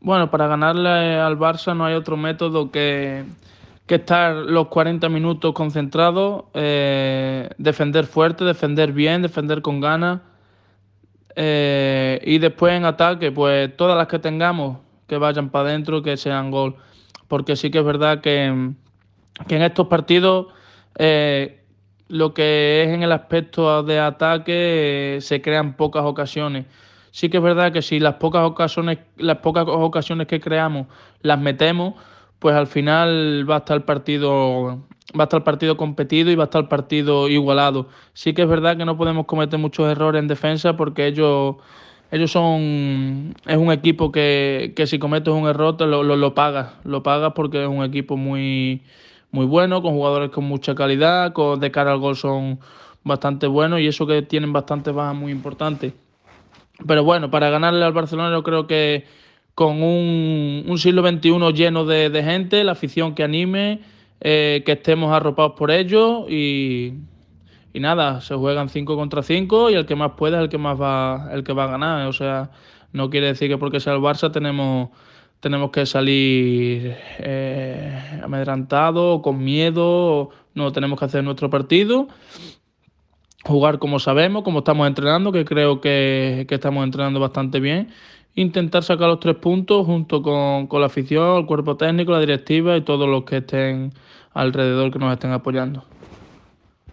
Bueno, para ganarle al Barça no hay otro método que estar los 40 minutos concentrados, defender fuerte, defender bien, defender con ganas. Y después en ataque, pues todas las que tengamos, que vayan para adentro, que sean gol. Porque sí que es verdad que en estos partidos lo que es en el aspecto de ataque se crean pocas ocasiones. Sí que es verdad que si las pocas ocasiones que creamos las metemos, pues al final va a estar el partido competido y va a estar el partido igualado. Sí que es verdad que no podemos cometer muchos errores en defensa porque es un equipo que si cometes un error lo pagas porque es un equipo muy bueno, con jugadores con mucha calidad, de cara al gol son bastante buenos y eso que tienen bastantes bajas muy importantes. Pero bueno, para ganarle al Barcelona yo creo que con un siglo XXI lleno de gente, la afición que anime, que estemos arropados por ellos y nada, se juegan 5 contra 5 y el que más pueda es el que va a ganar. O sea, no quiere decir que porque sea el Barça tenemos que salir amedrentados, con miedo. No, tenemos que hacer nuestro partido, jugar como sabemos, como estamos entrenando, que creo que estamos entrenando bastante bien. Intentar sacar los 3 puntos junto con la afición, el cuerpo técnico, la directiva y todos los que estén alrededor que nos estén apoyando.